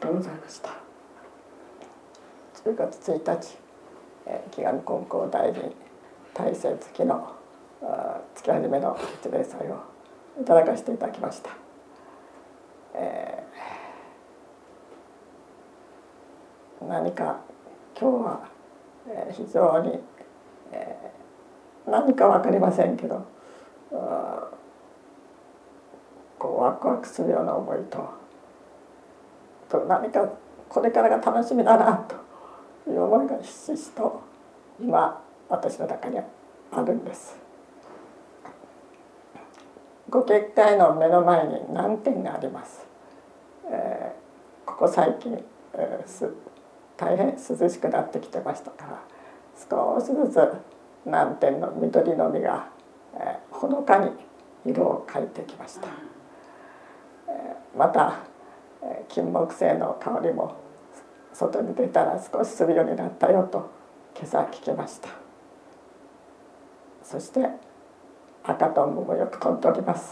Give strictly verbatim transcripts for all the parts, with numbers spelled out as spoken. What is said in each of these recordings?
とうございました。じゅうがつついたち、祈願金光大臣大成月の月始めの一例祭をいただかせていただきました。えー、何か今日は非常に、えー、何か分かりませんけど、こうワクワクするような思いと、と何かこれからが楽しみだなという思いがひしひしと今私の中にあるんです。ご結界の目の前に難点があります。えー、ここ最近、えー、す大変涼しくなってきてましたから、少しずつ難点の緑の実が、えー、ほのかに色を変えてきました。えー、また、えー、金木犀の香りも外に出たら少しするようになったよと今朝聞きました。そして赤とんぼもよく飛んでおります。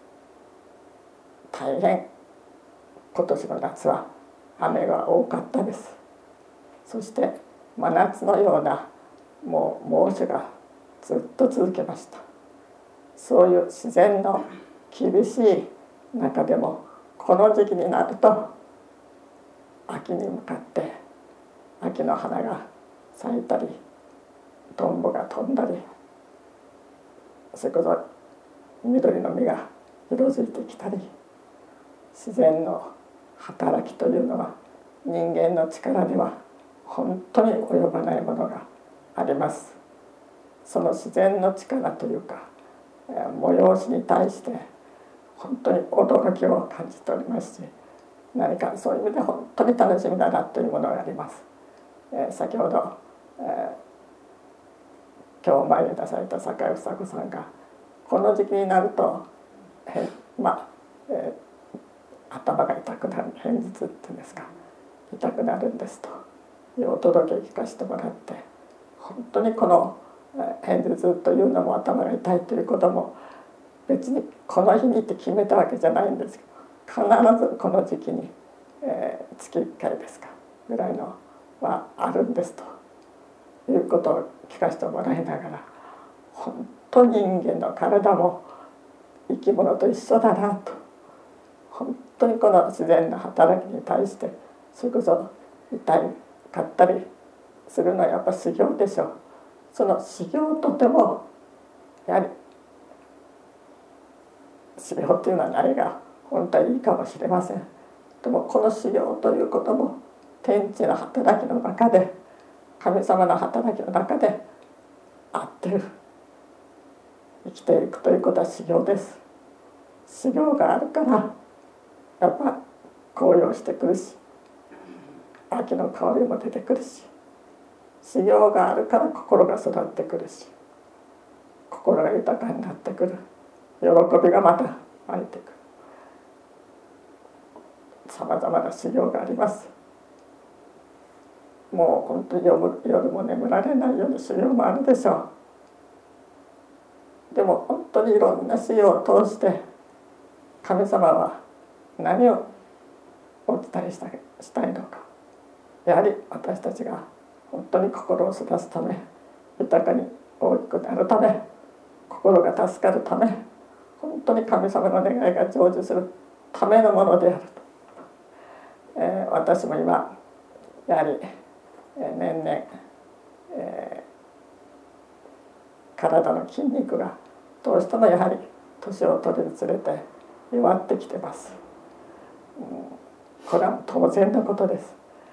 大変今年の夏は雨が多かったです。そして真夏のようなもう猛暑がずっと続けました。そういう自然の厳しい中でもこの時期になると秋に向かって秋の花が咲いたりトンボが飛んだり、それこそ緑の実が色づいてきたり、自然の働きというのは人間の力では本当に及ばないものがあります。その自然の力というか催しに対して本当に驚きを感じておりますし、何かそういう意味で本当に楽しみだなというものがあります。えー、先ほど、えー、今日前に出された坂井房子さんがこの時期になるとへまあ、えー、頭が痛くなる片頭痛っていうんですか、痛くなるんですというお届けを聞かせてもらって、本当にこの片頭痛というのも頭が痛いということも別にこの日にって決めたわけじゃないんですけど、必ずこの時期に、えー、月いっかいですかぐらいのはあるんですということを聞かせてもらいながら、本当に人間の体も生き物と一緒だなと、本当にこの自然の働きに対してそれこそ痛いかったりするのはやっぱ修行でしょう。その修行とてもやはり修行というのはないが本当はいいかもしれません。でもこの修行ということも天地の働きの中で、神様の働きの中で合ってる、生きていくということは修行です。修行があるからやっぱ紅葉してくるし、秋の香りも出てくるし、修行があるから心が育ってくるし、心が豊かになってくる、喜びがまた湧いてくる。さまざまな修行があります。もう本当に夜も眠られないような修行もあるでしょう。でも本当にいろんな修行を通して神様は何をお伝えしたしたいのか、やはり私たちが本当に心を育つため、豊かに大きくなるため、心が助かるため、本当に神様の願いが成就するためのものであると、えー、私も今やはり年々、えー、体の筋肉がどうしてもやはり年を取るにつれて弱ってきてます。うん、これは当然のことです。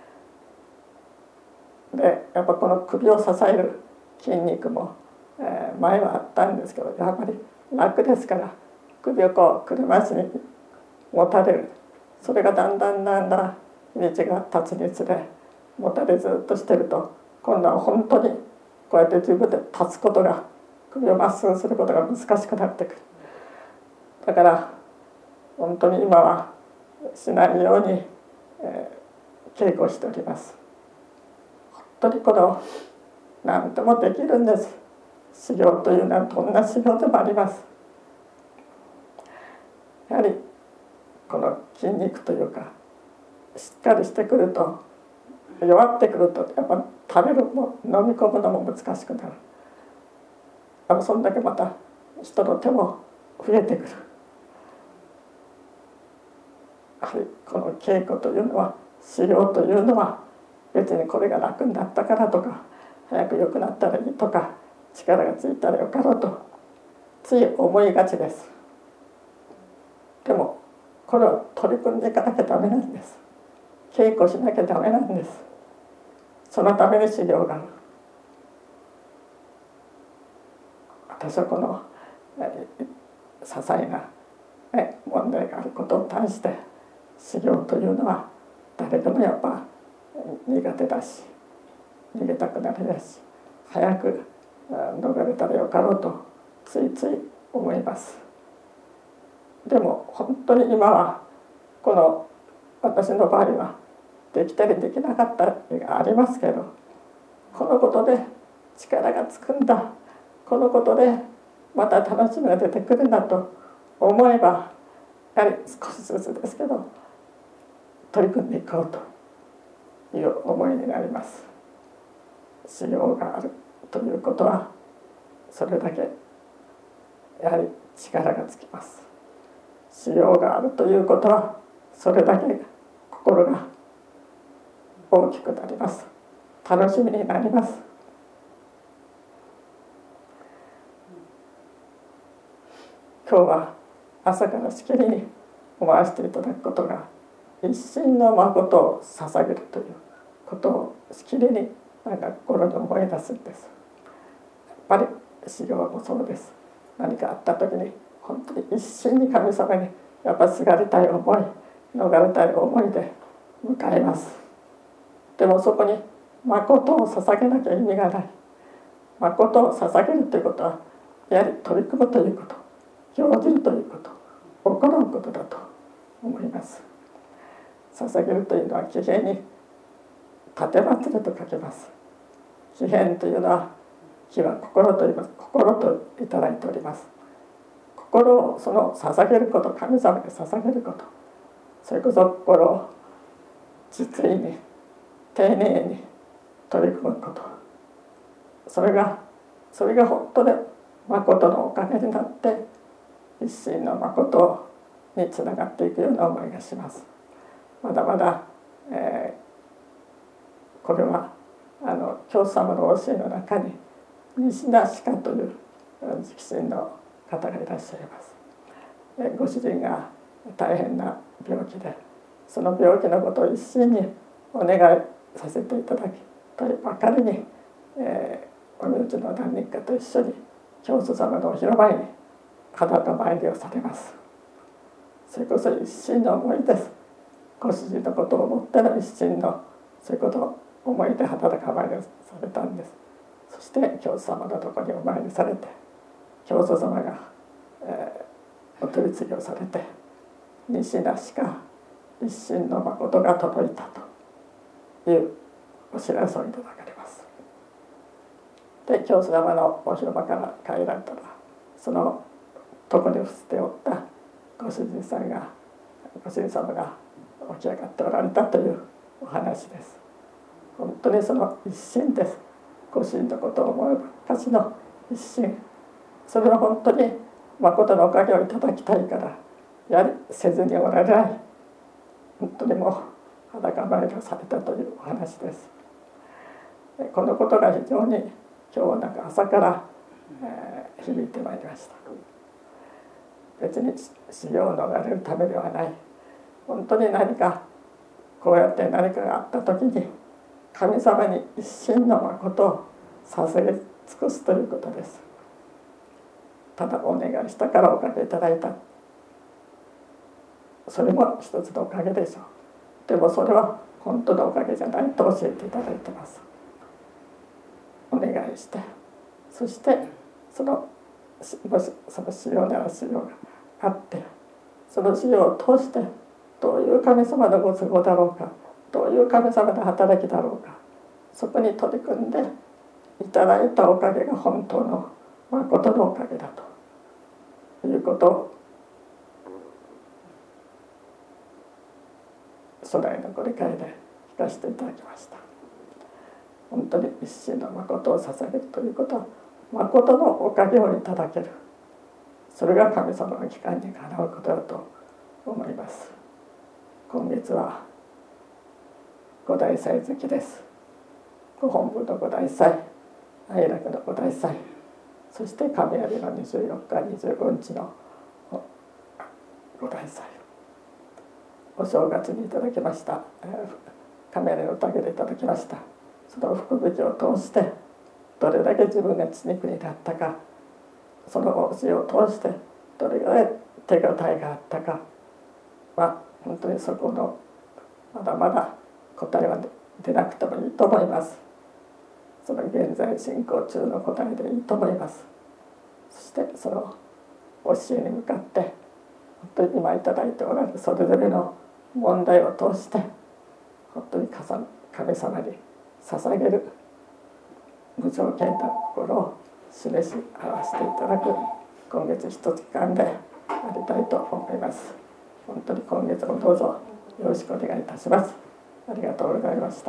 でやっぱこの首を支える筋肉も、えー、前はあったんですけど、やっぱり楽ですから首をこう車椅子に持たれる、それがだんだんだんだん日にちが経つにつれ持たれずっとしてると、今度は本当にこうやって自分で立つことが、首をまっすぐすることが難しくなってくる。だから本当に今はしないように、えー、稽古しております。本当にこの何でもできるんです。修行というのはどんな修行でもあります。やはりこの筋肉というかしっかりしてくると、弱ってくるとやっぱ食べるも飲み込むのも難しくなる。あのそんだけまた人の手も増えてくる。やはりこの稽古というのは、修行というのは、別にこれが楽になったからとか、早く良くなったらいいとか、力がついたらよかろうとつい思いがちです。でもこれを取り組んでいかなきゃダメなんです。稽古しなきゃダメなんです。そのために修行がある。私はこの些細な、ね、問題があることに対して、修行というのは誰でもやっぱ苦手だし、逃げたくなるやし、早く逃れたらよかろうとついつい思います。でも本当に今はこの私の場合はできたりできなかったりがありますけど、このことで力がつくんだ、このことでまた楽しみが出てくるんだと思えば、やはり少しずつですけど取り組んでいこうという思いになります。修行があるということはそれだけやはり力がつきます。修行があるということはそれだけ心が大きくなります。楽しみになります。今日は朝からしきりに思わせていただくことが、一心の誠を捧げるということをしきりになんか心に思い出すんです。やっぱり修行もそうです。何かあった時に本当に一心に神様にやっぱすがりたい思い、逃れたい思いで向かいます。でもそこに誠を捧げなきゃ意味がない。誠を捧げるということはやはり取り組むということ、行じるということ、行うことだと思います。捧げるというのは喜平に奉ると書きます。喜平というのは、喜は心と言います。心といただいております。心をその捧げること、神様に捧げること、それこそ心を実意に丁寧に取り組むこと、それがそれが本当で誠のおかげになって一心の誠につながっていくような思いがします。まだまだ、えー、これはあの教祖様の教えの中に西田歯科という直心の方がいらっしゃいます。ご主人が大変な病気で、その病気のことを一心にお願いさせていただきとばかりに、えー、お身内の何人かと一緒に教祖様のお広場に裸参りをされます。それこそ一心の思いです。ご主人のことを思っての一心のそういうことを思いで裸参りをされたんです。そして教祖様のところにお参りされて、教祖様が、えー、お取り次ぎをされて、西田しか一心の誠が届いたというお知らせをいただかれます。で教祖様のお広場から帰られたら、そのとこに伏せておったご主人さんがご主人様が起き上がっておられたというお話です。本当にその一心です。ご主人のことを思うばっかしの一心、それは本当に誠のおかげをいただきたいからやはりせずにおられない、本当にもう裸参りをされたというお話です。このことが非常に今日はなんか朝から、えー、響いてまいりました。別に修行を逃れるためではない、本当に何かこうやって何かがあった時に神様に一心の誠を捧げ尽くすということです。ただお願いしたからおかげいただいた、それも一つのおかげでしょう。でもそれは本当のおかげじゃないと教えていただいてます。お願いして、そしてそのもしその修行なら修行があって、その修行を通してどういう神様のご都合だろうか、どういう神様の働きだろうか、そこに取り組んでいただいたおかげが本当の誠のおかげだということを初代のご理解で聞かせていただきました。本当に一心の誠を捧げるということは、誠のおかげをいただける、それが神様の帰還にかなうことだと思います。今月は五大祭月です。ご本部の五大祭、哀楽の五大祭、そして神有のにじゅうよっかにじゅうごにちの五大祭、お正月にいただきました、神有の宴でいただきました。その福引きを通してどれだけ自分が血肉になったか、そのお教えを通してどれぐらい手応えがあったかは、本当にそこのまだまだ答えは出なくてもいいと思います。その現在進行中の答えでいいと思います。そしてその教えに向かって本当に今いただいておられるそれぞれの問題を通して本当に神様に捧げる無条件な心を示し表していただく今月一月間でありたいと思います。本当に今月もどうぞよろしくお願いいたします。ありがとうございました。